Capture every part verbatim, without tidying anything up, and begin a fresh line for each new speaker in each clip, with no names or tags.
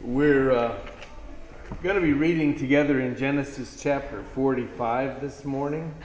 We're uh, going to be reading together in Genesis chapter forty-five this morning.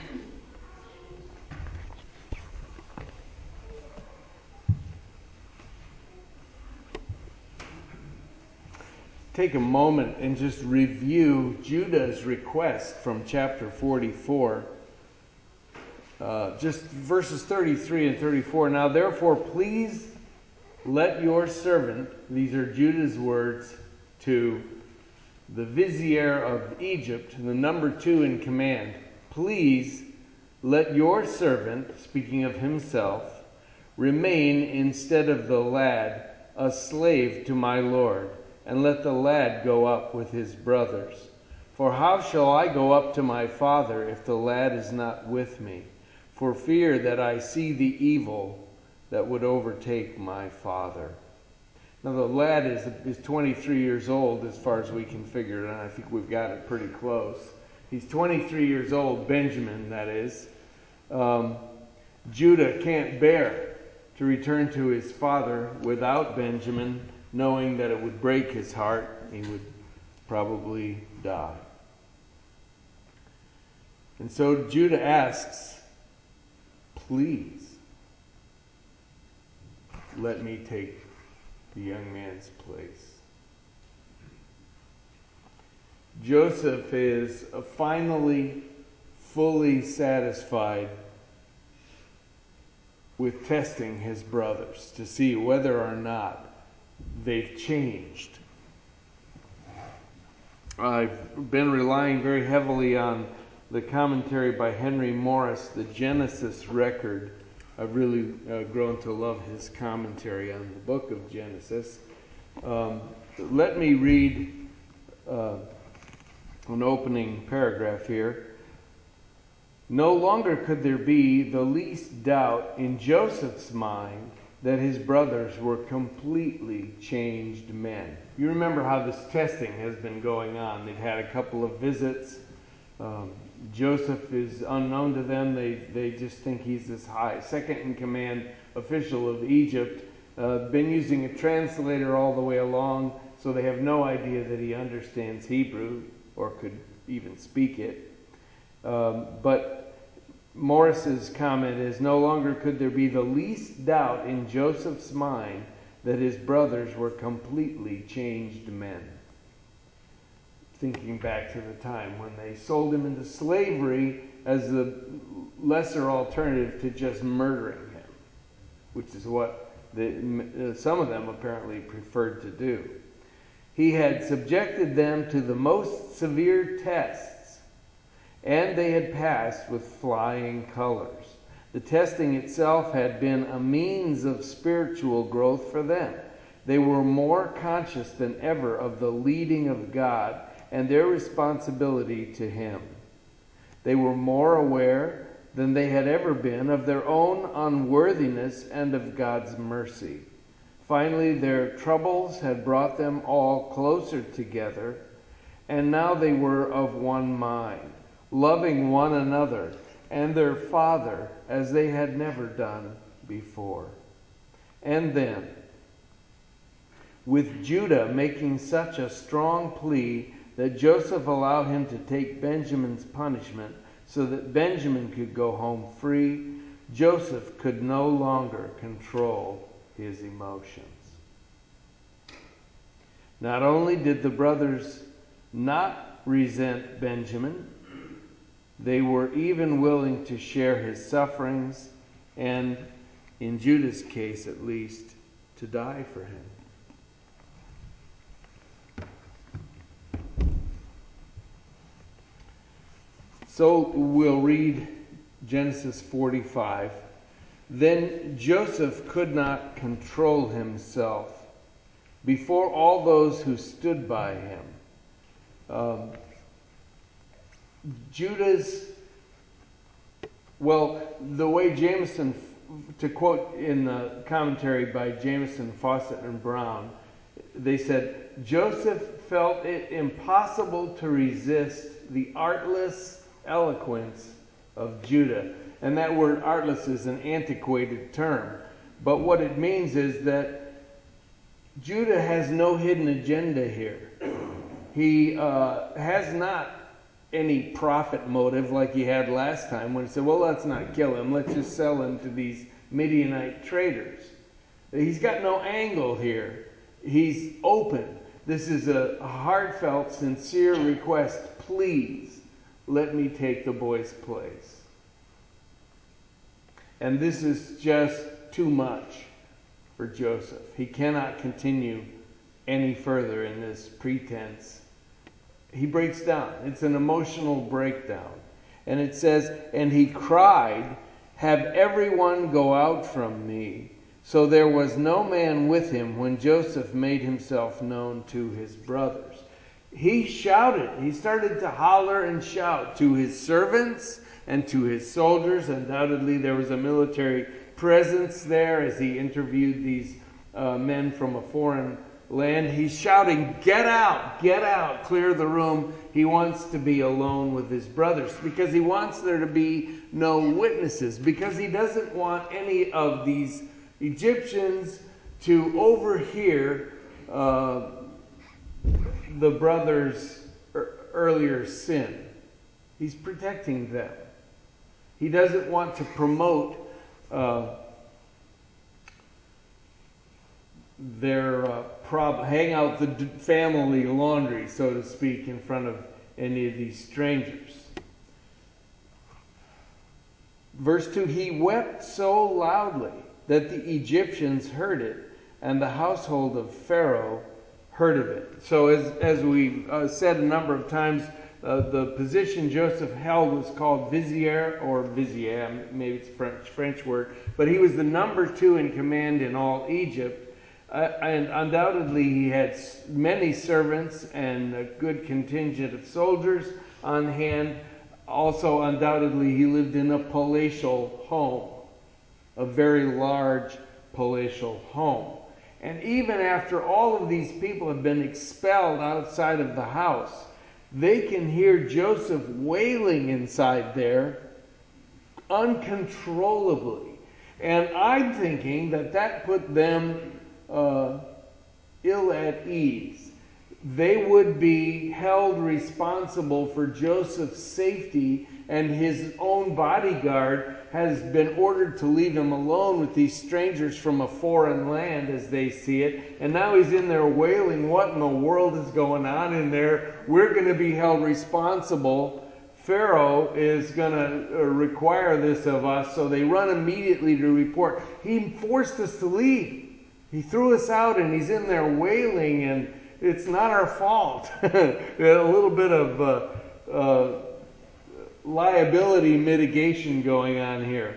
Take a moment and just review Judah's request from chapter forty-four. Uh, just verses thirty-three and thirty-four. Now therefore please let your servant, these are Judah's words to the vizier of Egypt, the number two in command, please let your servant, speaking of himself, remain instead of the lad, a slave to my lord, and let the lad go up with his brothers. For how shall I go up to my father if the lad is not with me, for fear that I see the evil that would overtake my father? Now the lad is, is twenty-three years old as far as we can figure it, and I think we've got it pretty close. He's twenty-three years old, Benjamin, that is. Um, Judah can't bear to return to his father without Benjamin, knowing that it would break his heart. He would probably die. And so Judah asks, please let me take the young man's place. Joseph is finally fully satisfied with testing his brothers to see whether or not they've changed. I've been relying very heavily on the commentary by Henry Morris, the Genesis record. I've really uh, grown to love his commentary on the book of Genesis. Um, let me read uh, an opening paragraph here. No longer could there be the least doubt in Joseph's mind that his brothers were completely changed men. You remember how this testing has been going on. They've had a couple of visits. Um, Joseph is unknown to them. They they just think he's this high, second-in-command official of Egypt. Uh, been using a translator all the way along, so they have no idea that he understands Hebrew or could even speak it. Um, but Morris's comment is, no longer could there be the least doubt in Joseph's mind that his brothers were completely changed men. Thinking back to the time when they sold him into slavery as the lesser alternative to just murdering him, which is what the, some of them apparently preferred to do. He had subjected them to the most severe tests, and they had passed with flying colors. The testing itself had been a means of spiritual growth for them. They were more conscious than ever of the leading of God and their responsibility to him. They were more aware than they had ever been of their own unworthiness and of God's mercy. Finally, their troubles had brought them all closer together, and now they were of one mind, loving one another and their father as they had never done before. And then, with Judah making such a strong plea that Joseph allow him to take Benjamin's punishment so that Benjamin could go home free, Joseph could no longer control his emotions. Not only did the brothers not resent Benjamin, they were even willing to share his sufferings and, in Judah's case at least, to die for him. So we'll read Genesis forty-five. Then Joseph could not control himself before all those who stood by him. Um, Judah's, well, the way Jameson, to quote in the commentary by Jameson, Fawcett, and Brown, they said, Joseph felt it impossible to resist the artless eloquence of Judah. And that word artless is an antiquated term. But what it means is that Judah has no hidden agenda here. He uh, has not any profit motive like he had last time when he said, well, let's not kill him. Let's just sell him to these Midianite traders. He's got no angle here. He's open. This is a heartfelt, sincere request. Please, let me take the boy's place. And this is just too much for Joseph. He cannot continue any further in this pretense. He breaks down. It's an emotional breakdown. And it says, and he cried, have everyone go out from me. So there was no man with him when Joseph made himself known to his brothers. He shouted. He started to holler and shout to his servants and to his soldiers. Undoubtedly, there was a military presence there as he interviewed these uh, men from a foreign land. He's shouting, get out, get out, clear the room. He wants to be alone with his brothers because he wants there to be no witnesses, because he doesn't want any of these Egyptians to overhear uh, the brothers' earlier sin. He's protecting them. He doesn't want to promote uh, their uh, problem, hang out the d- family laundry, so to speak, in front of any of these strangers. Verse two, he wept so loudly that the Egyptians heard it, and the household of Pharaoh heard of it. So as, as we uh, said a number of times, uh, the position Joseph held was called vizier, or vizier, maybe it's a French, French word, but he was the number two in command in all Egypt. Uh, and undoubtedly he had many servants and a good contingent of soldiers on hand. Also, undoubtedly, he lived in a palatial home, a very large palatial home. And even after all of these people have been expelled outside of the house, they can hear Joseph wailing inside there uncontrollably. And I'm thinking that that put them uh, ill at ease. They would be held responsible for Joseph's safety, and his own bodyguard has been ordered to leave him alone with these strangers from a foreign land, as they see it. And now he's in there wailing, what in the world is going on in there? We're going to be held responsible. Pharaoh is going to require this of us. So they run immediately to report. He forced us to leave. He threw us out, and he's in there wailing, and it's not our fault. A little bit of uh, uh, liability mitigation going on here.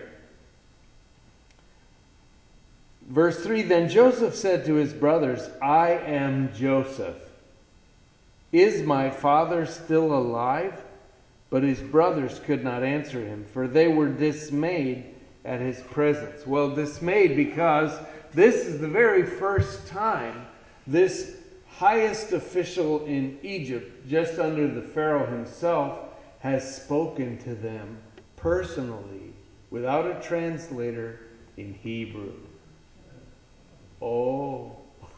Verse three, then Joseph said to his brothers, I am Joseph. Is my father still alive? But his brothers could not answer him, for they were dismayed at his presence. Well, dismayed because this is the very first time this highest official in Egypt, just under the Pharaoh himself, has spoken to them personally, without a translator, in Hebrew. Oh.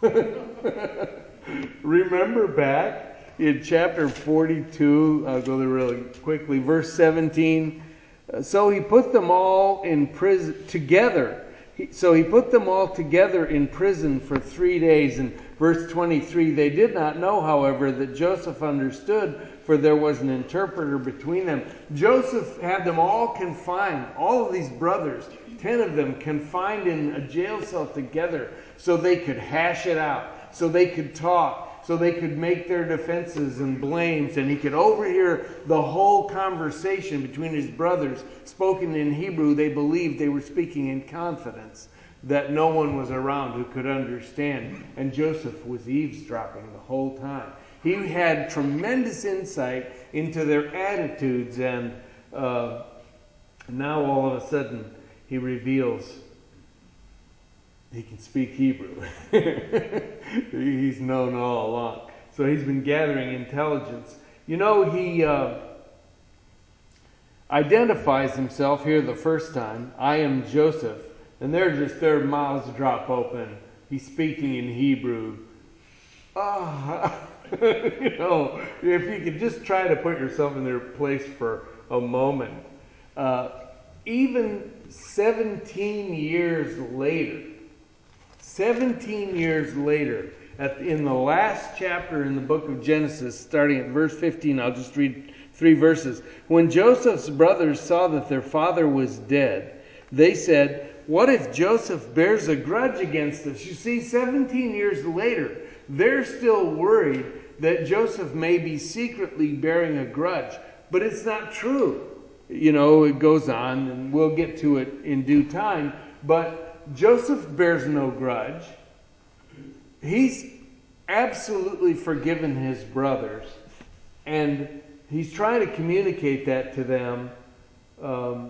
Remember back in chapter forty-two, I'll go there really quickly, verse seventeen. So he put them all in prison together. He, so he put them all together in prison for three days. And verse twenty-three, they did not know, however, that Joseph understood, for there was an interpreter between them. Joseph had them all confined, all of these brothers, ten of them confined in a jail cell together so they could hash it out, so they could talk, so they could make their defenses and blames, and he could overhear the whole conversation between his brothers, spoken in Hebrew. They believed they were speaking in confidence, that no one was around who could understand. And Joseph was eavesdropping the whole time. He had tremendous insight into their attitudes, and uh, now all of a sudden he reveals he can speak Hebrew. He's known all along. So he's been gathering intelligence. You know, he uh, identifies himself here the first time. I am Joseph. And they're just, their mouths drop open. he's speaking in Hebrew. Ah, you know, if you could just try to put yourself in their place for a moment. Uh, even seventeen years later, seventeen years later, at, in the last chapter in the book of Genesis, starting at verse fifteen, I'll just read three verses. When Joseph's brothers saw that their father was dead, they said, "What if Joseph bears a grudge against us?" You see, seventeen years later, they're still worried that Joseph may be secretly bearing a grudge. But it's not true. You know, it goes on, and we'll get to it in due time. But Joseph bears no grudge. He's absolutely forgiven his brothers. And he's trying to communicate that to them. Um,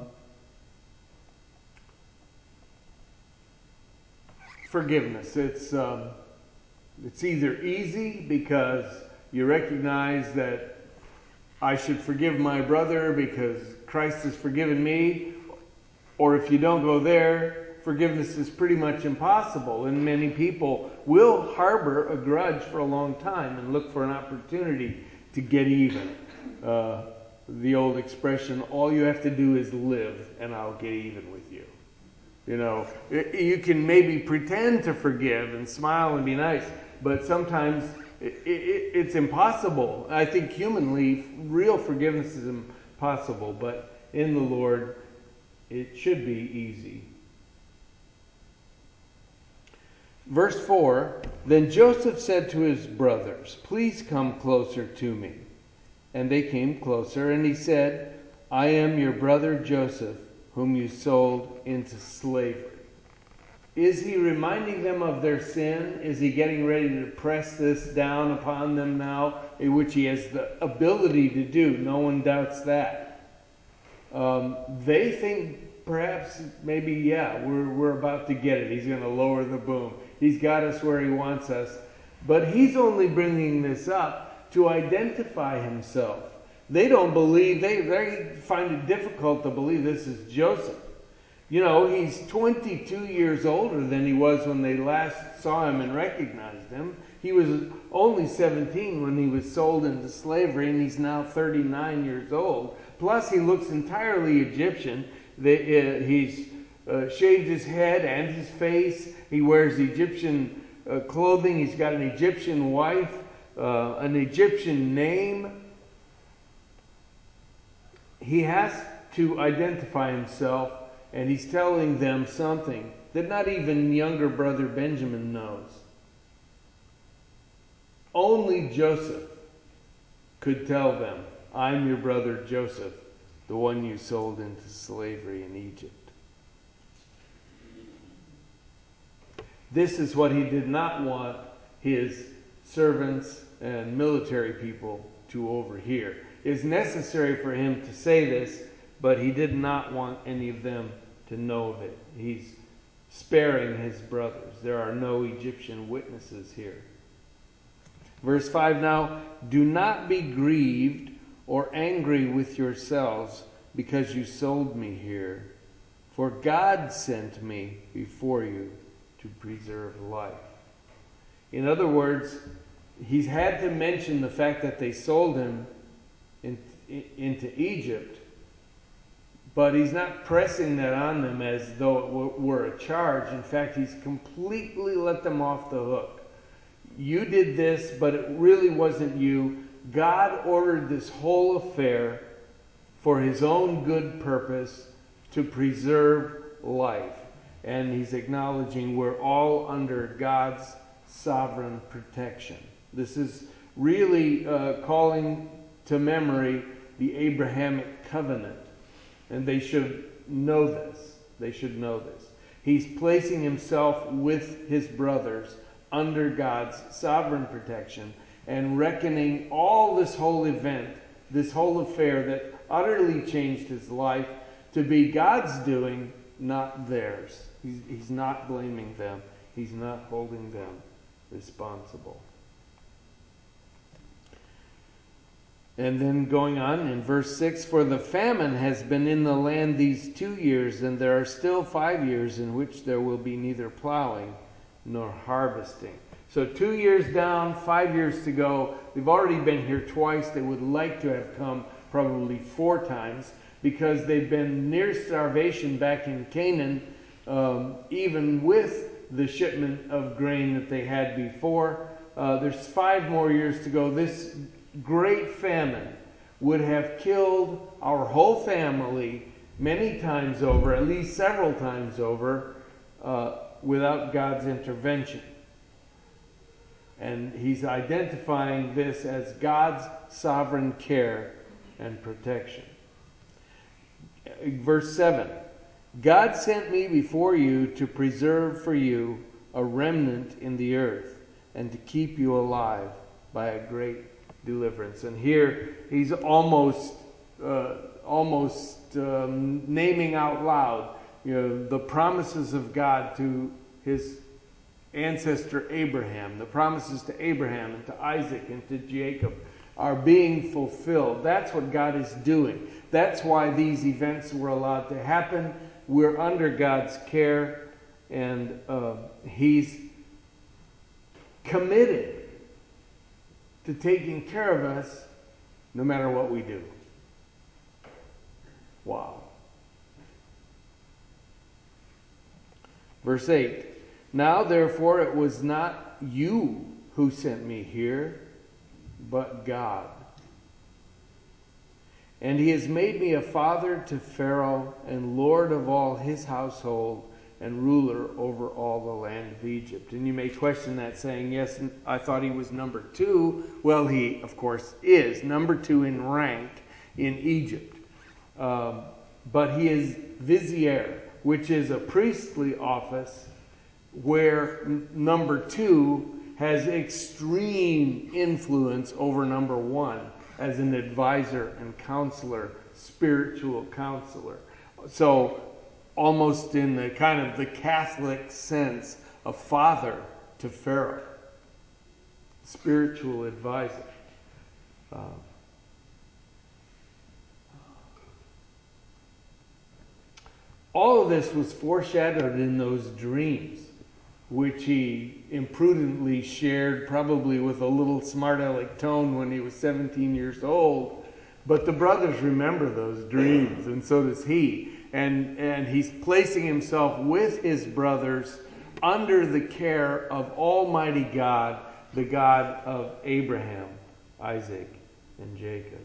forgiveness. It's, um, it's either easy because you recognize that I should forgive my brother because Christ has forgiven me. Or if you don't go there, forgiveness is pretty much impossible. And many people will harbor a grudge for a long time and look for an opportunity to get even. Uh, the old expression, all you have to do is live and I'll get even with you. You know, you can maybe pretend to forgive and smile and be nice, but sometimes It, it, it's impossible. I think humanly, real forgiveness is impossible, but in the Lord, it should be easy. Verse four, then Joseph said to his brothers, "Please come closer to me." And they came closer, and he said, "I am your brother Joseph, whom you sold into slavery." Is he reminding them of their sin? Is he getting ready to press this down upon them now, which he has the ability to do? No one doubts that. Um, they think perhaps, maybe, yeah, we're, we're about to get it. He's going to lower the boom. He's got us where he wants us. But he's only bringing this up to identify himself. They don't believe, they, they find it difficult to believe this is Joseph. You know, he's twenty-two years older than he was when they last saw him and recognized him. He was only seventeen when he was sold into slavery, and he's now thirty-nine years old. Plus, he looks entirely Egyptian. They, uh, he's uh, shaved his head and his face. He wears Egyptian uh, clothing. He's got an Egyptian wife, uh, an Egyptian name. He has to identify himself. And he's telling them something that not even younger brother Benjamin knows. Only Joseph could tell them, "I'm your brother Joseph, the one you sold into slavery in Egypt." This is what he did not want his servants and military people to overhear. It's necessary for him to say this, but he did not want any of them to know of it. He's sparing his brothers. There are no Egyptian witnesses here. Verse five now, "Do not be grieved or angry with yourselves because you sold me here, for God sent me before you to preserve life." In other words, he's had to mention the fact that they sold him in, in, into Egypt, but he's not pressing that on them as though it were a charge. In fact, he's completely let them off the hook. You did this, but it really wasn't you. God ordered this whole affair for his own good purpose to preserve life. And he's acknowledging we're all under God's sovereign protection. This is really uh, calling to memory the Abrahamic covenant. And they should know this. They should know this. He's placing himself with his brothers under God's sovereign protection and reckoning all this whole event, this whole affair that utterly changed his life, to be God's doing, not theirs. He's, he's not blaming them. He's not holding them responsible. And then going on in verse six, "For the famine has been in the land these two years, and there are still five years in which there will be neither plowing nor harvesting. So two years down, five years to go. They've already been here twice. They would like to have come probably four times because they've been near starvation back in Canaan, um, even with the shipment of grain that they had before. Uh, there's five more years to go. This great famine would have killed our whole family many times over, at least several times over, uh, without God's intervention. And he's identifying this as God's sovereign care and protection. Verse seven, God sent me before you to preserve for you a remnant in the earth and to keep you alive by a great deliverance. And here he's almost uh, almost um, naming out loud, you know, the promises of God to his ancestor Abraham. The promises to Abraham and to Isaac and to Jacob are being fulfilled. That's what God is doing. That's why these events were allowed to happen. We're under God's care, and uh, he's committed to taking care of us no matter what we do. Wow. Verse eight. Now therefore it was not you who sent me here, but God. And he has made me a father to Pharaoh and lord of all his household and ruler over all the land of Egypt. And you may question that, saying, yes, I thought he was number two. Well, he, of course, is number two in rank in Egypt. Um, but he is vizier, which is a priestly office where n- number two has extreme influence over number one as an advisor and counselor, spiritual counselor. So almost in the kind of the Catholic sense, a father to Pharaoh, spiritual advisor. Uh, all of this was foreshadowed in those dreams, which he imprudently shared probably with a little smart aleck tone when he was seventeen years old. But the brothers remember those dreams, and so does he. And, and he's placing himself with his brothers under the care of Almighty God, the God of Abraham, Isaac, and Jacob.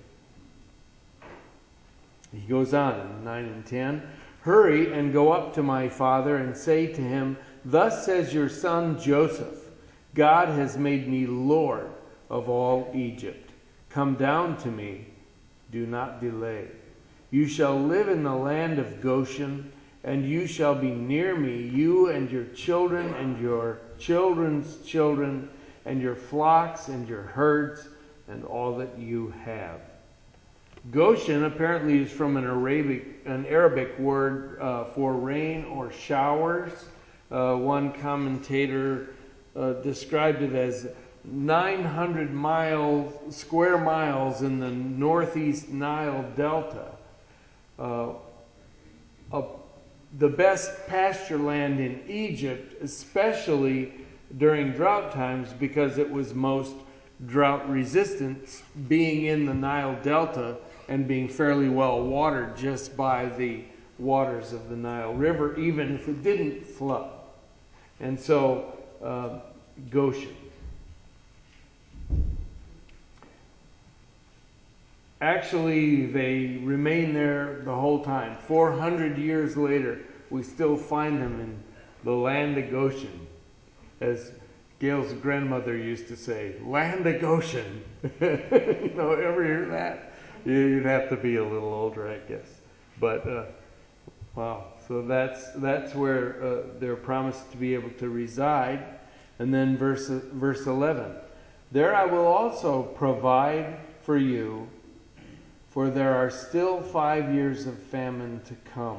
He goes on in nine and ten. Hurry and go up to my father and say to him, thus says your son Joseph, God has made me Lord of all Egypt. Come down to me, do not delay. You shall live in the land of Goshen, and you shall be near me, you and your children and your children's children, and your flocks and your herds, and all that you have. Goshen apparently is from an Arabic, an Arabic word uh, for rain or showers. Uh, one commentator uh, described it as nine hundred miles, square miles in the northeast Nile Delta. Uh, uh, the best pasture land in Egypt, especially during drought times, because it was most drought resistant, being in the Nile Delta and being fairly well watered just by the waters of the Nile River, even if it didn't flood. And so, uh, Goshen. Actually, they remain there the whole time. four hundred years later, we still find them in the land of Goshen. As Gail's grandmother used to say, land of Goshen. You know, ever hear that? You'd have to be a little older, I guess. But, uh, wow. So that's that's where uh, they're promised to be able to reside. And then verse, verse eleven. There I will also provide for you, for there are still five years of famine to come.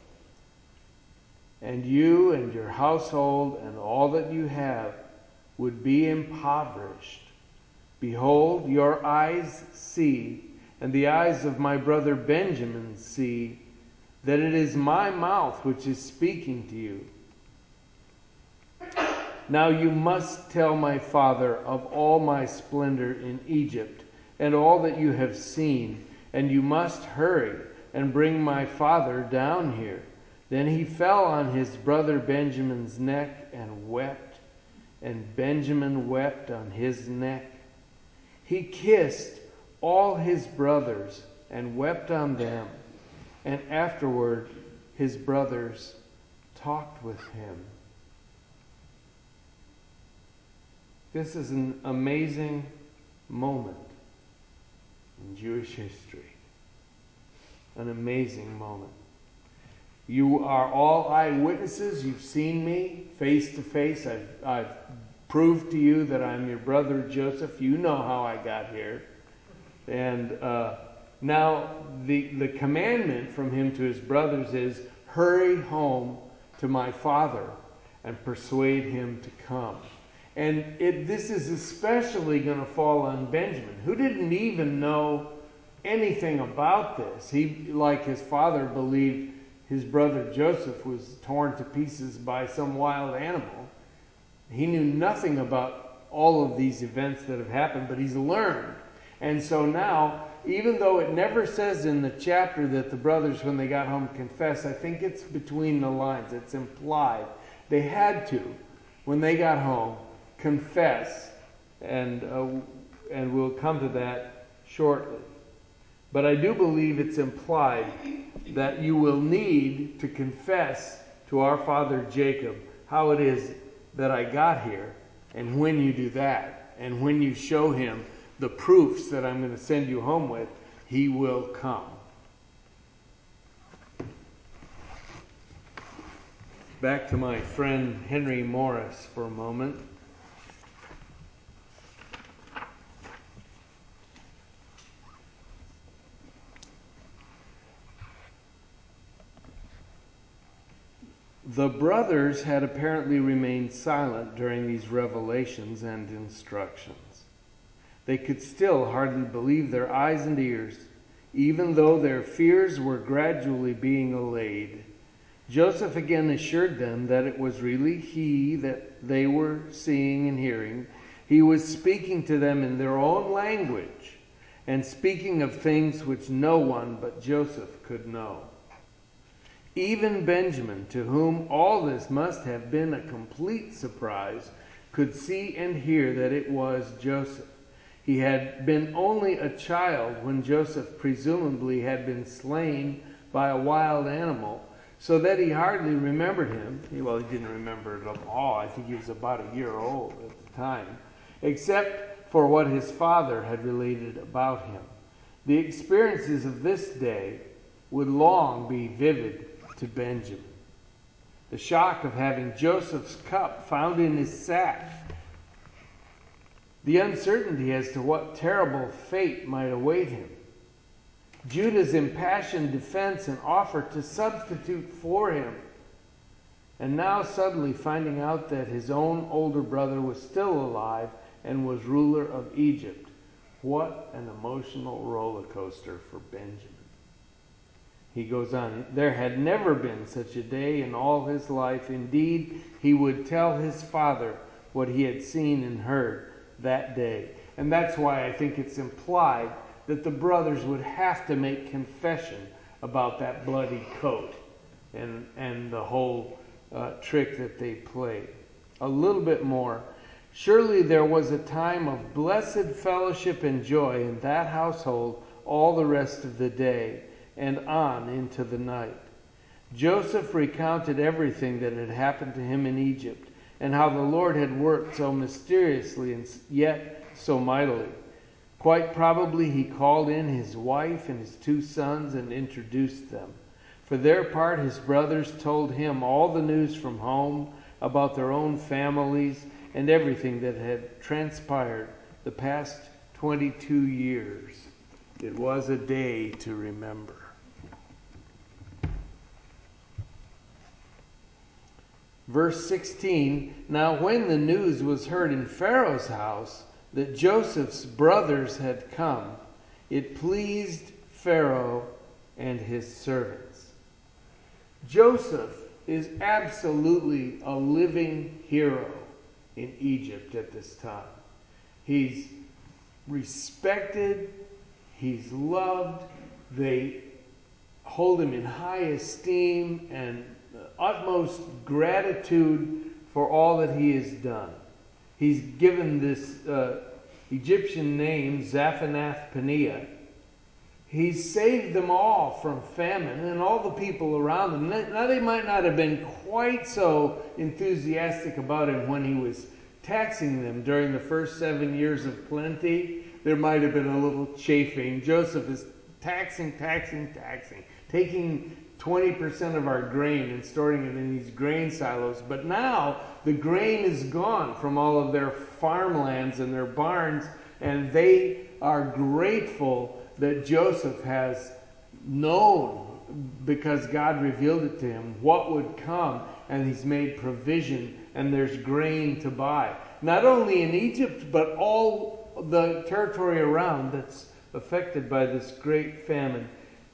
And you and your household and all that you have would be impoverished. Behold, your eyes see, and the eyes of my brother Benjamin see, that it is my mouth which is speaking to you. Now you must tell my father of all my splendor in Egypt, and all that you have seen, and you must hurry and bring my father down here." Then he fell on his brother Benjamin's neck and wept, and Benjamin wept on his neck. He kissed all his brothers and wept on them, and afterward his brothers talked with him. This is an amazing moment in Jewish history. An amazing moment. You are all eyewitnesses. You've seen me face to face. I've, I've proved to you that I'm your brother Joseph. You know how I got here. And uh, now the, the commandment from him to his brothers is, hurry home to my father and persuade him to come. And it, this is especially going to fall on Benjamin, who didn't even know anything about this. He, like his father, believed his brother Joseph was torn to pieces by some wild animal. He knew nothing about all of these events that have happened, but he's learned. And so now, even though it never says in the chapter that the brothers, when they got home, confessed, I think it's between the lines. It's implied. They had to, when they got home, confess. And, uh, and we'll come to that shortly. But I do believe it's implied that you will need to confess to our father Jacob how it is that I got here. And when you do that, and when you show him the proofs that I'm going to send you home with, he will come. Back to my friend Henry Morris for a moment. The brothers had apparently remained silent during these revelations and instructions. They could still hardly believe their eyes and ears, even though their fears were gradually being allayed. Joseph again assured them that it was really he that they were seeing and hearing. He was speaking to them in their own language, and speaking of things which no one but Joseph could know. Even Benjamin, to whom all this must have been a complete surprise, could see and hear that it was Joseph. He had been only a child when Joseph presumably had been slain by a wild animal, so that he hardly remembered him. Well, he didn't remember it at all. I think he was about a year old at the time, except for what his father had related about him. The experiences of this day would long be vivid to Benjamin. The shock of having Joseph's cup found in his sack. The uncertainty as to what terrible fate might await him. Judah's impassioned defense and offer to substitute for him. And now suddenly finding out that his own older brother was still alive and was ruler of Egypt. What an emotional roller coaster for Benjamin. He goes on, there had never been such a day in all his life. Indeed, he would tell his father what he had seen and heard that day. And that's why I think it's implied that the brothers would have to make confession about that bloody coat and, and the whole uh, trick that they played. A little bit more. Surely there was a time of blessed fellowship and joy in that household all the rest of the day, and on into the night. Joseph recounted everything that had happened to him in Egypt, and how the Lord had worked so mysteriously and yet so mightily. Quite probably he called in his wife and his two sons and introduced them. For their part, his brothers told him all the news from home about their own families and everything that had transpired the past twenty-two years. It was a day to remember. Verse sixteen, now when the news was heard in Pharaoh's house that Joseph's brothers had come, it pleased Pharaoh and his servants. Joseph is absolutely a living hero in Egypt at this time. He's respected, he's loved, they hold him in high esteem and utmost gratitude for all that he has done. He's given this uh, Egyptian name, Zaphanath-Paneah. He's saved them all from famine and all the people around them. Now, they might not have been quite so enthusiastic about him when he was taxing them during the first seven years of plenty. There might have been a little chafing. Joseph is taxing, taxing, taxing, taking twenty percent of our grain and storing it in these grain silos. But now the grain is gone from all of their farmlands and their barns, and they are grateful that Joseph has known, because God revealed it to him, what would come, and he's made provision, and there's grain to buy. Not only in Egypt, but all the territory around that's affected by this great famine.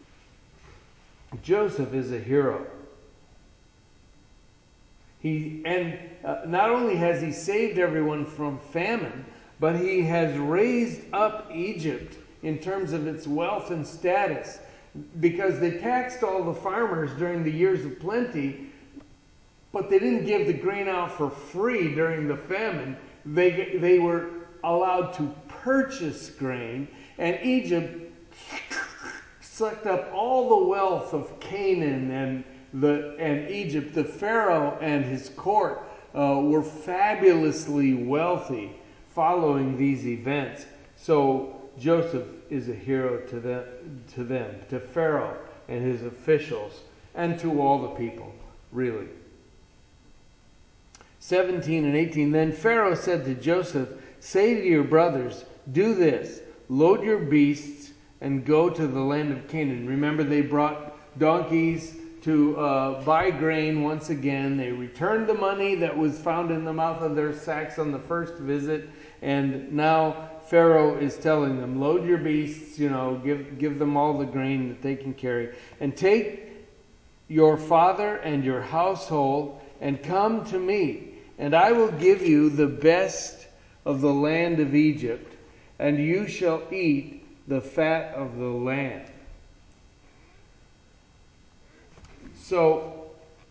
Joseph is a hero. He and uh, not only has he saved everyone from famine, but he has raised up Egypt in terms of its wealth and status, because they taxed all the farmers during the years of plenty, but they didn't give the grain out for free during the famine. They, they were allowed to purchase grain, and Egypt sucked up all the wealth of Canaan and the and Egypt. The Pharaoh and his court uh, were fabulously wealthy following these events. So Joseph is a hero to them, to them, to Pharaoh and his officials, and to all the people, really. seventeen and eighteen, then Pharaoh said to Joseph, say to your brothers, do this, load your beasts and go to the land of Canaan. Remember, they brought donkeys to uh, buy grain once again. They returned the money that was found in the mouth of their sacks on the first visit, and now Pharaoh is telling them, load your beasts, you know, give, give them all the grain that they can carry, and take your father and your household and come to me, and I will give you the best of the land of Egypt, and you shall eat the fat of the land. So,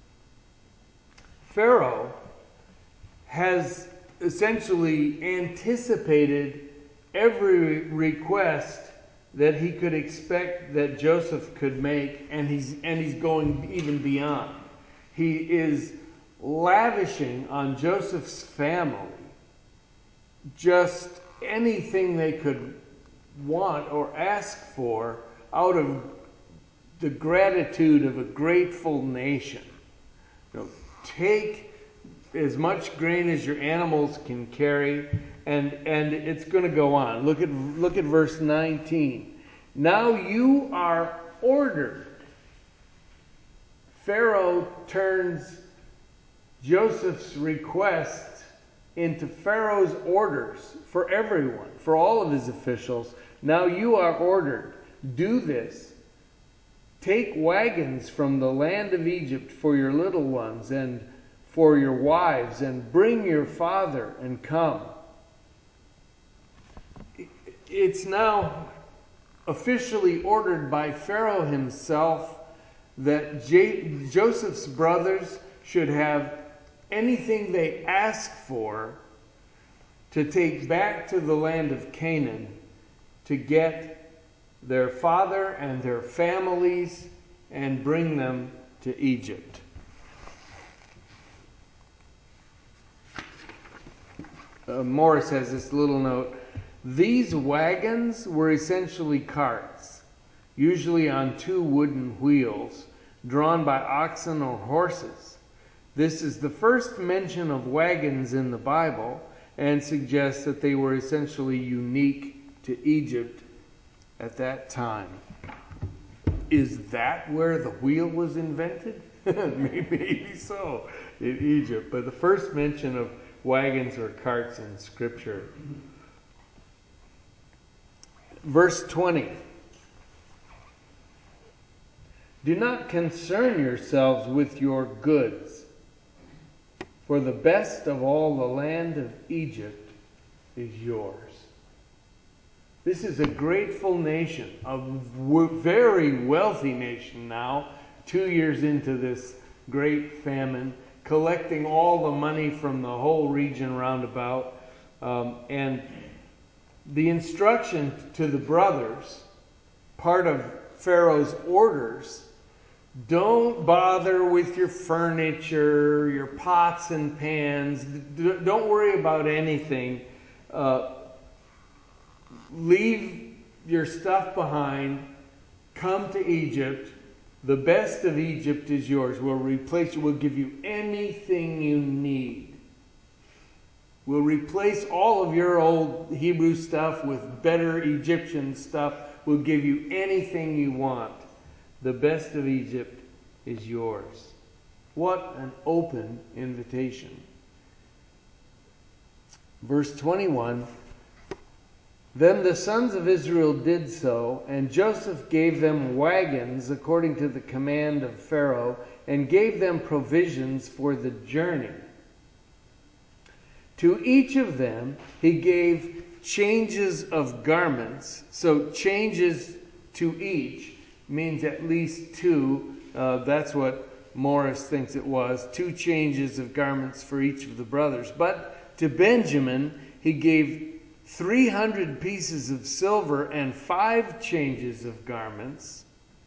Pharaoh has essentially anticipated every request that he could expect that Joseph could make, and he's and he's going even beyond. He is lavishing on Joseph's family just anything they could want or ask for out of the gratitude of a grateful nation. You know, take as much grain as your animals can carry, and and it's going to go on. Look at look at verse nineteen. Now you are ordered. Pharaoh turns Joseph's request into Pharaoh's orders for everyone, for all of his officials. Now you are ordered. Do this. Take wagons from the land of Egypt for your little ones and for your wives, and bring your father and come. It's now officially ordered by Pharaoh himself that J- Joseph's brothers should have anything they ask for to take back to the land of Canaan to get their father and their families and bring them to Egypt. Uh, Morris has this little note. These wagons were essentially carts, usually on two wooden wheels, drawn by oxen or horses. This is the first mention of wagons in the Bible, and suggests that they were essentially unique to Egypt at that time. Is that where the wheel was invented? Maybe so, in Egypt. But the first mention of wagons or carts in Scripture. Verse twenty. Do not concern yourselves with your goods, for the best of all the land of Egypt is yours. This is a grateful nation, a very wealthy nation now, two years into this great famine, collecting all the money from the whole region roundabout. Um, and the instruction to the brothers, part of Pharaoh's orders, don't bother with your furniture, your pots and pans. Don't worry about anything. Uh, leave your stuff behind. Come to Egypt. The best of Egypt is yours. We'll replace you. We'll give you anything you need. We'll replace all of your old Hebrew stuff with better Egyptian stuff. We'll give you anything you want. The best of Egypt is yours. What an open invitation. Verse twenty-one, then the sons of Israel did so, and Joseph gave them wagons according to the command of Pharaoh, and gave them provisions for the journey. To each of them he gave changes of garments. So changes to each means at least two. Uh, that's what Morris thinks it was. Two changes of garments for each of the brothers. But to Benjamin he gave three hundred pieces of silver and five changes of garments.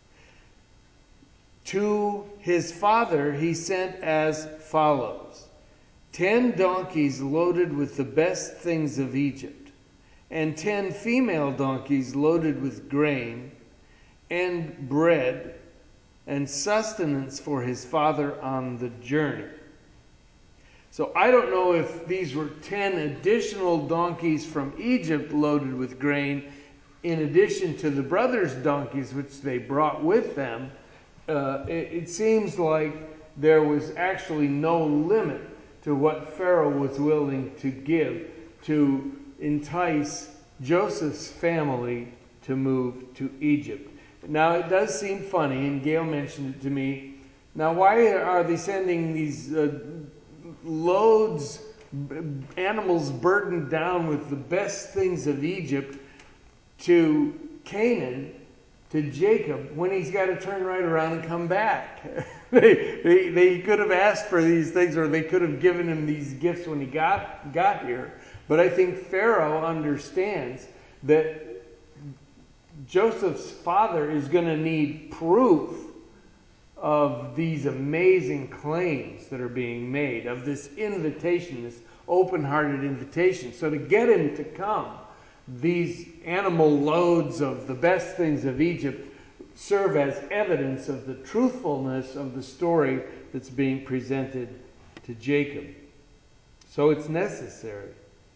To his father he sent as follows: ten donkeys loaded with the best things of Egypt, and ten female donkeys loaded with grain and bread and sustenance for his father on the journey. So I don't know if these were ten additional donkeys from Egypt loaded with grain in addition to the brothers' donkeys which they brought with them. Uh, it, it seems like there was actually no limit to what Pharaoh was willing to give to entice Joseph's family to move to Egypt. Now it does seem funny, and Gail mentioned it to me. Now why are they sending these uh, loads, animals burdened down with the best things of Egypt to Canaan, to Jacob, when he's got to turn right around and come back? they, they, they could have asked for these things, or they could have given him these gifts when he got, got here. But I think Pharaoh understands that Joseph's father is going to need proof of these amazing claims that are being made, of this invitation, this open-hearted invitation. So to get him to come, these animal loads of the best things of Egypt serve as evidence of the truthfulness of the story that's being presented to Jacob. So it's necessary.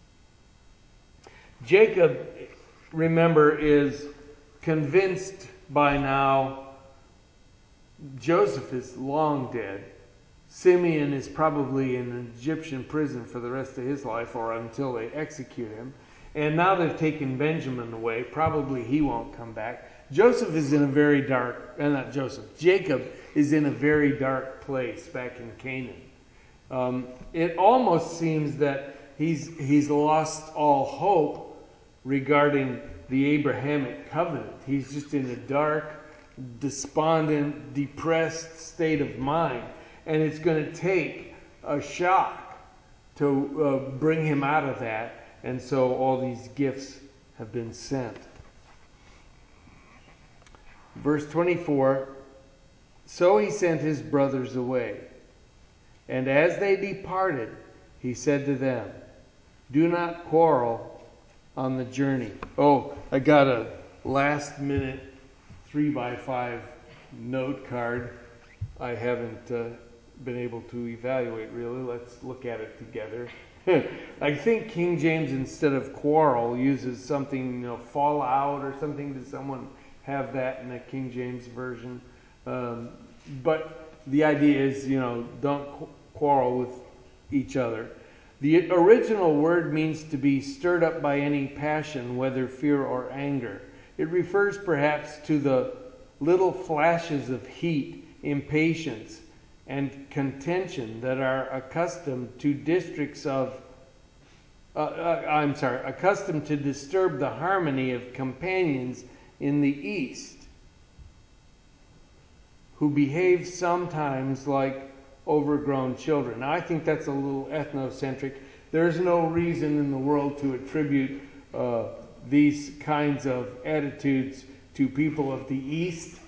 Jacob, remember, is convinced by now Joseph is long dead. Simeon is probably in an Egyptian prison for the rest of his life, or until they execute him. And now they've taken Benjamin away. Probably he won't come back. Joseph is in a very dark, uh, not Joseph, Jacob is in a very dark place back in Canaan. Um, it almost seems that he's he's lost all hope regarding the Abrahamic covenant. He's just in a dark, despondent, depressed state of mind. And it's going to take a shock to uh, bring him out of that. And so all these gifts have been sent. Verse twenty-four, so he sent his brothers away. And as they departed, he said to them, do not quarrel on the journey. Oh, I got a last minute three by five note card. I haven't uh, been able to evaluate really. Let's look at it together. I think King James, instead of quarrel, uses something, you know, fall out or something. Does someone have that in the King James version? Um, but the idea is, you know, don't quarrel with each other. The original word means to be stirred up by any passion, whether fear or anger. It refers perhaps to the little flashes of heat, impatience, and contention that are accustomed to districts of, uh, uh, I'm sorry, accustomed to disturb the harmony of companions in the East, who behave sometimes like overgrown children. Now, I think that's a little ethnocentric. There's no reason in the world to attribute uh, these kinds of attitudes to people of the East.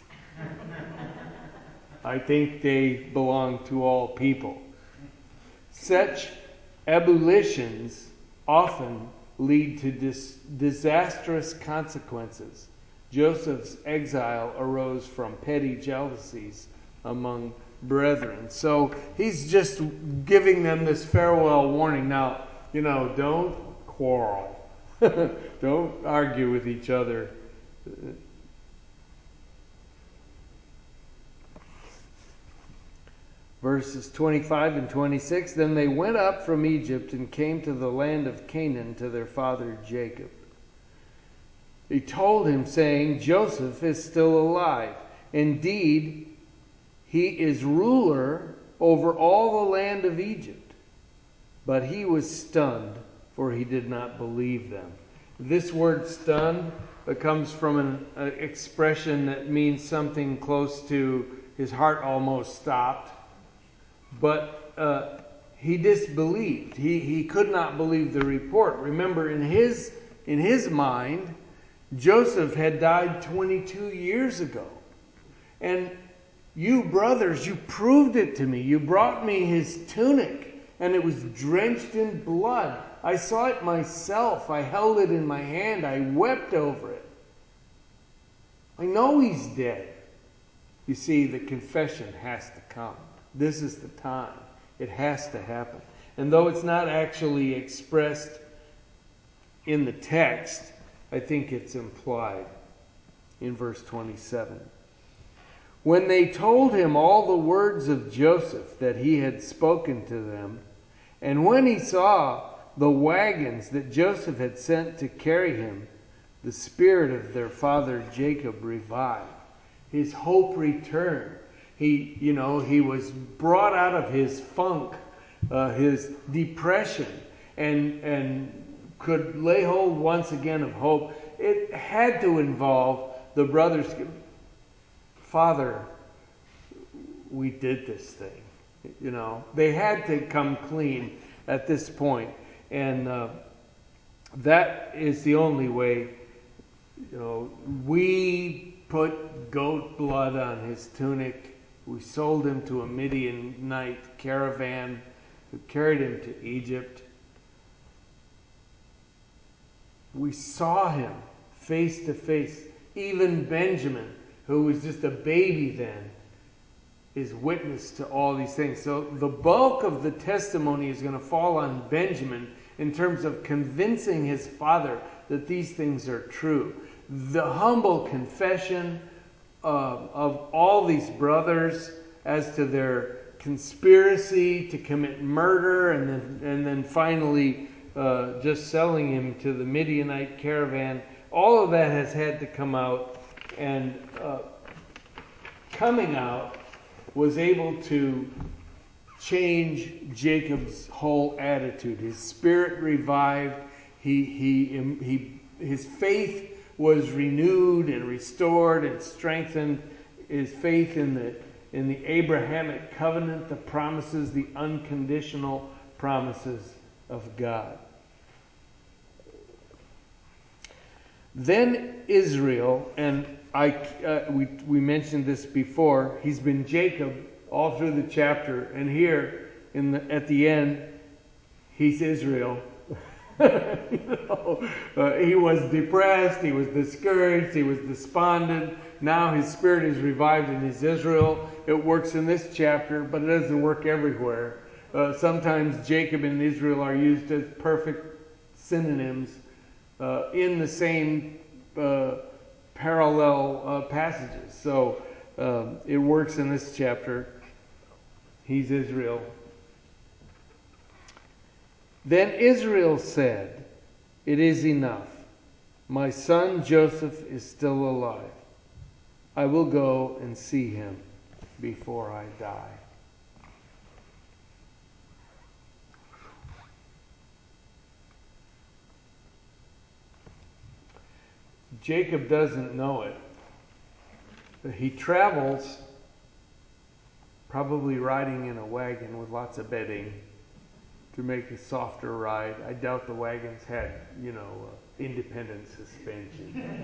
I think they belong to all people. Such ebullitions often lead to dis- disastrous consequences. Joseph's exile arose from petty jealousies among brethren. So he's just giving them this farewell warning. Now, you know, don't quarrel. Don't argue with each other. Verses twenty-five and twenty-six, then they went up from Egypt and came to the land of Canaan to their father Jacob. They told him, saying, Joseph is still alive. Indeed, he is ruler over all the land of Egypt. But he was stunned, for he did not believe them. This word stunned comes from an uh, expression that means something close to his heart almost stopped. But uh, he disbelieved. He he could not believe the report. Remember, in his in his mind, Joseph had died twenty-two years ago. And you brothers, you proved it to me. You brought me his tunic, and it was drenched in blood. I saw it myself. I held it in my hand. I wept over it. I know he's dead. You see, the confession has to come. This is the time. It has to happen. And though it's not actually expressed in the text, I think it's implied in verse twenty-seven. When they told him all the words of Joseph that he had spoken to them, and when he saw the wagons that Joseph had sent to carry him, the spirit of their father Jacob revived. His hope returned. He, you know, he was brought out of his funk, uh, his depression, and and could lay hold once again of hope. It had to involve the brothers. Father, we did this thing. You know, they had to come clean at this point, and uh, that is the only way. You know, we put goat blood on his tunic. We sold him to a Midianite caravan who carried him to Egypt. We saw him face to face. Even Benjamin, who was just a baby then, is witness to all these things. So the bulk of the testimony is going to fall on Benjamin in terms of convincing his father that these things are true. The humble confession Uh, of all these brothers as to their conspiracy to commit murder, and then and then finally uh, just selling him to the Midianite caravan. All of that has had to come out, and uh, coming out was able to change Jacob's whole attitude. His spirit revived. He he he his faith was renewed and restored and strengthened. His faith in the in the Abrahamic covenant, the promises, the unconditional promises of God. Then Israel, and I uh, we we mentioned this before. He's been Jacob all through the chapter, and here in the at the end, he's Israel. you know, uh, he was depressed, he was discouraged, he was despondent. Now his spirit is revived and he's Israel. It works in this chapter, but it doesn't work everywhere. Uh, sometimes Jacob and Israel are used as perfect synonyms uh, in the same uh, parallel uh, passages. So um, it works in this chapter. He's Israel. Then Israel said, "It is enough. My son Joseph is still alive. I will go and see him before I die." Jacob doesn't know it. He travels, probably riding in a wagon with lots of bedding to make a softer ride. I doubt the wagons had, you know, uh, independent suspension.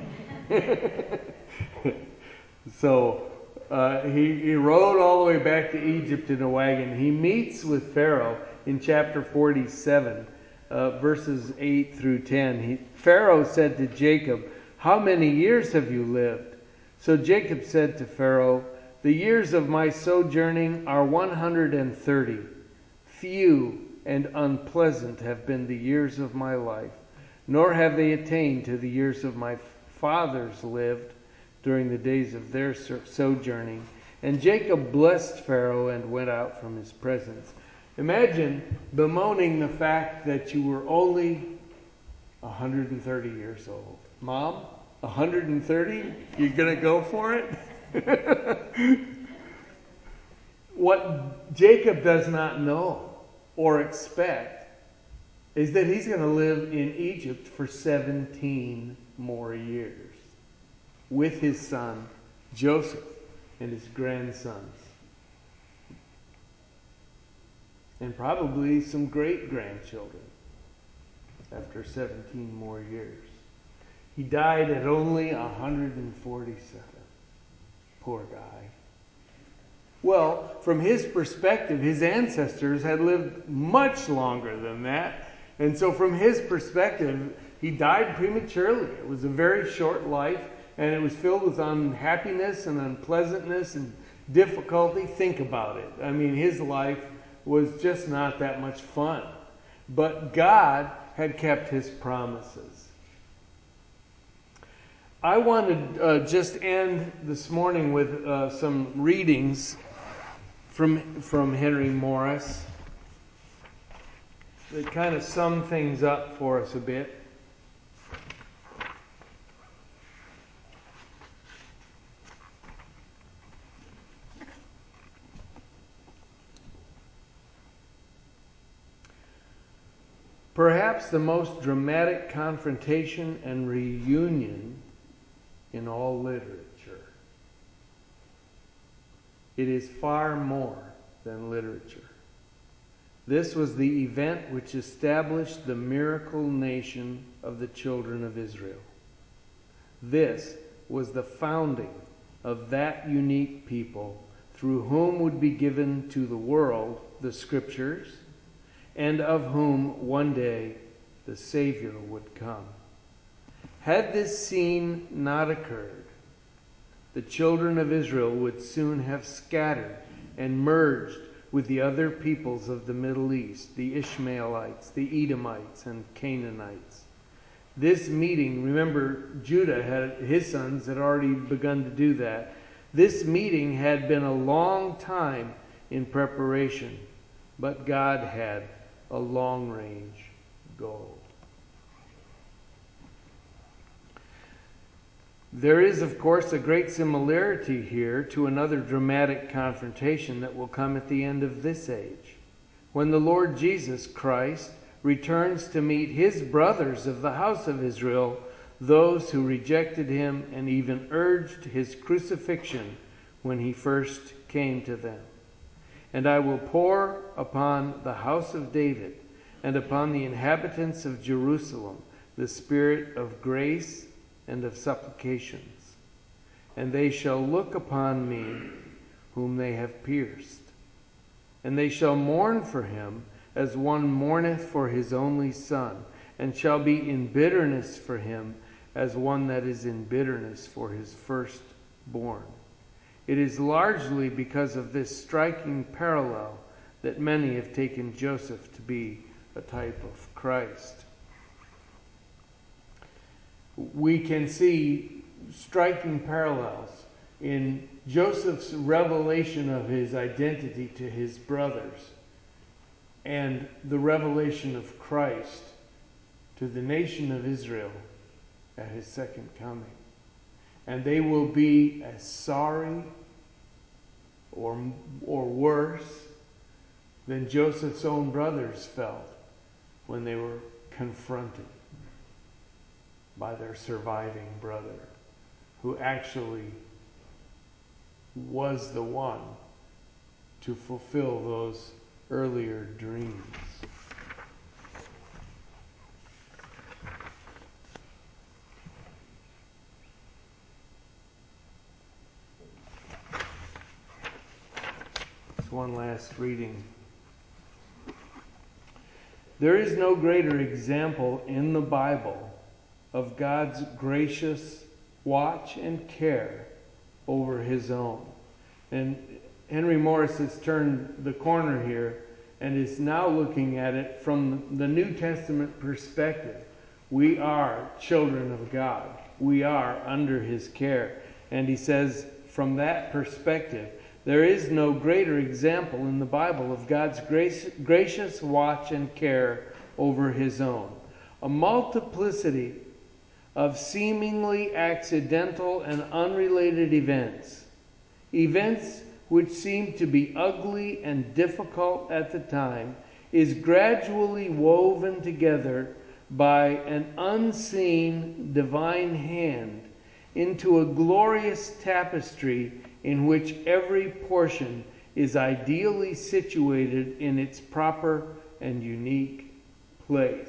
So uh, he, he rode all the way back to Egypt in a wagon. He meets with Pharaoh in chapter forty-seven, uh, verses eight through ten. He, Pharaoh said to Jacob, "How many years have you lived?" So Jacob said to Pharaoh, "The years of my sojourning are one hundred and thirty. Few and unpleasant have been the years of my life, nor have they attained to the years of my fathers lived during the days of their sojourning." And Jacob blessed Pharaoh and went out from his presence. Imagine bemoaning the fact that you were only one hundred thirty years old. Mom, one hundred thirty? You're going to go for it? What Jacob does not know or expect is that he's going to live in Egypt for seventeen more years with his son Joseph and his grandsons, and probably some great-grandchildren after seventeen more years. He died at only one hundred forty-seven. Poor guy. Well, from his perspective, his ancestors had lived much longer than that. And so from his perspective, he died prematurely. It was a very short life, and it was filled with unhappiness and unpleasantness and difficulty. Think about it. I mean, his life was just not that much fun. But God had kept his promises. I want to uh, just end this morning with uh, some readings from, from Henry Morris that kind of sum things up for us a bit. Perhaps the most dramatic confrontation and reunion in all literature. It is far more than literature. This was the event which established the miracle nation of the children of Israel. This was the founding of that unique people through whom would be given to the world the Scriptures, and of whom one day the Savior would come. Had this scene not occurred, the children of Israel would soon have scattered and merged with the other peoples of the Middle East, the Ishmaelites, the Edomites, and Canaanites. This meeting, remember, Judah had his sons had already begun to do that. This meeting had been a long time in preparation, but God had a long-range goal. There is, of course, a great similarity here to another dramatic confrontation that will come at the end of this age, when the Lord Jesus Christ returns to meet his brothers of the house of Israel, those who rejected him and even urged his crucifixion when he first came to them. And I will pour upon the house of David and upon the inhabitants of Jerusalem the spirit of grace and of supplications. And they shall look upon me whom they have pierced. And they shall mourn for him as one mourneth for his only son, and shall be in bitterness for him as one that is in bitterness for his firstborn. It is largely because of this striking parallel that many have taken Joseph to be a type of Christ. We can see striking parallels in Joseph's revelation of his identity to his brothers and the revelation of Christ to the nation of Israel at his second coming. And they will be as sorry or, or worse than Joseph's own brothers felt when they were confronted. by their surviving brother, who actually was the one to fulfill those earlier dreams. Just one last reading. There is no greater example in the Bible of God's gracious watch and care over his own. And Henry Morris has turned the corner here and is now looking at it from the New Testament perspective. We are children of God. We are under his care. And he says, from that perspective, there is no greater example in the Bible of God's grace, gracious watch and care over his own. A multiplicity of seemingly accidental and unrelated events, events which seem to be ugly and difficult at the time, is gradually woven together by an unseen divine hand into a glorious tapestry in which every portion is ideally situated in its proper and unique place.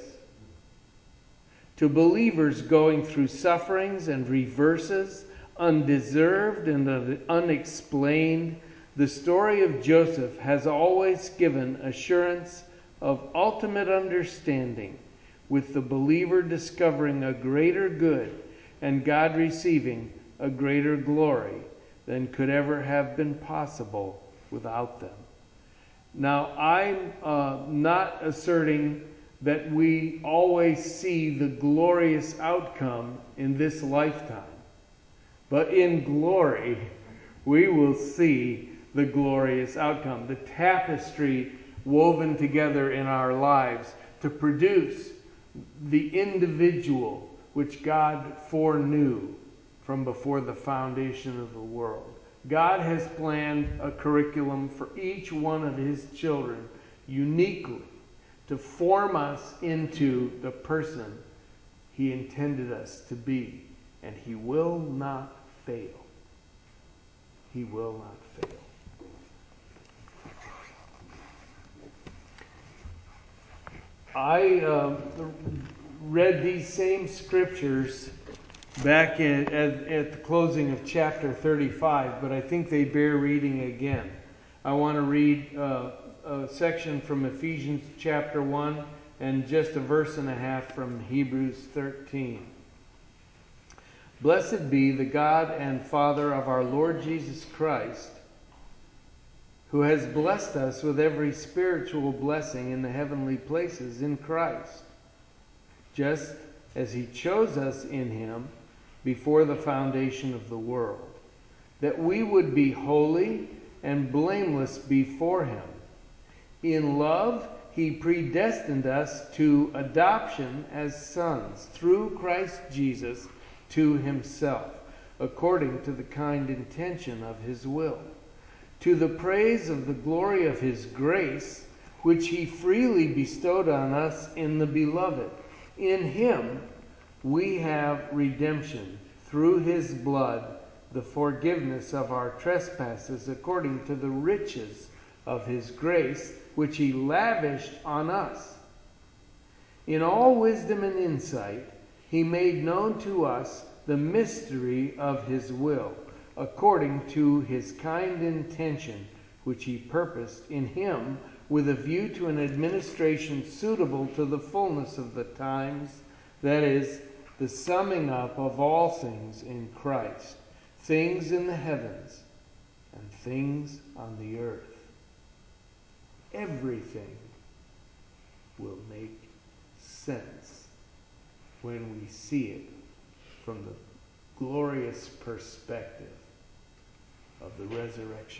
To believers going through sufferings and reverses, undeserved and unexplained, the story of Joseph has always given assurance of ultimate understanding, with the believer discovering a greater good and God receiving a greater glory than could ever have been possible without them. Now, I'm uh, not asserting that we always see the glorious outcome in this lifetime, but in glory, we will see the glorious outcome, the tapestry woven together in our lives to produce the individual which God foreknew from before the foundation of the world. God has planned a curriculum for each one of his children uniquely to form us into the person he intended us to be. And he will not fail. He will not fail. I uh, read these same scriptures back in, at, at the closing of chapter thirty-five, but I think they bear reading again. I want to read uh, a section from Ephesians chapter one and just a verse and a half from Hebrews thirteen. Blessed be the God and Father of our Lord Jesus Christ, who has blessed us with every spiritual blessing in the heavenly places in Christ, just as he chose us in him before the foundation of the world, that we would be holy and blameless before him. In love, he predestined us to adoption as sons through Christ Jesus to himself, according to the kind intention of his will, to the praise of the glory of his grace, which he freely bestowed on us in the Beloved. In him we have redemption, through his blood, the forgiveness of our trespasses, according to the riches of his grace, which he lavished on us. In all wisdom and insight, he made known to us the mystery of his will, according to his kind intention, which he purposed in him with a view to an administration suitable to the fullness of the times, that is, the summing up of all things in Christ, things in the heavens and things on the earth. Everything will make sense when we see it from the glorious perspective of the resurrection.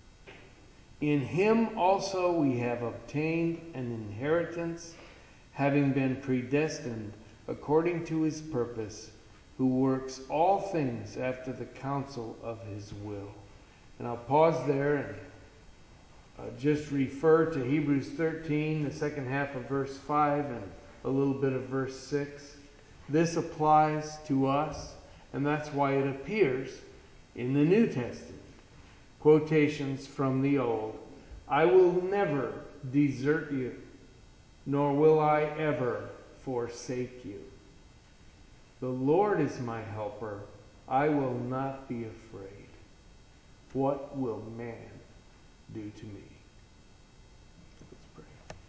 In him also we have obtained an inheritance, having been predestined according to his purpose, who works all things after the counsel of his will. And I'll pause there and uh, just refer to Hebrews thirteen, the second half of verse five, and a little bit of verse six. This applies to us, and that's why it appears in the New Testament. Quotations from the Old. I will never desert you, nor will I ever forsake you. The Lord is my helper. I will not be afraid. What will man do to me? Let's pray.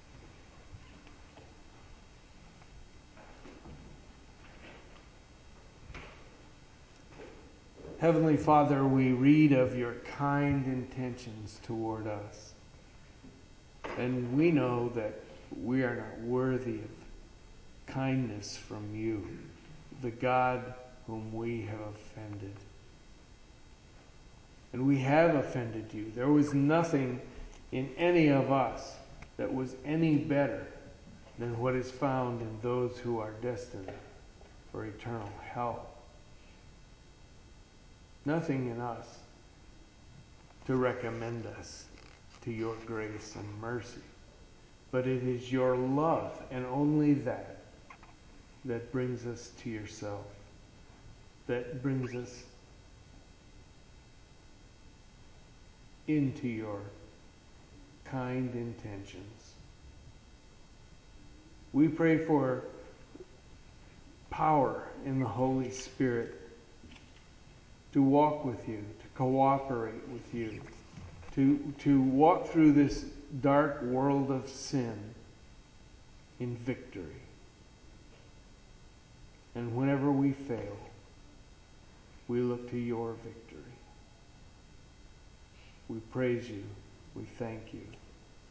Heavenly Father, we read of your kind intentions toward us. And we know that we are not worthy of kindness from you, the God whom we have offended. And we have offended you. There was nothing in any of us that was any better than what is found in those who are destined for eternal hell. Nothing in us to recommend us to your grace and mercy. But it is your love, and only that, that brings us to yourself. That brings us into your kind intentions. We pray for power in the Holy Spirit to walk with you, to cooperate with you, to, to walk through this dark world of sin in victory. And whenever we fail, we look to your victory. We praise you. We thank you.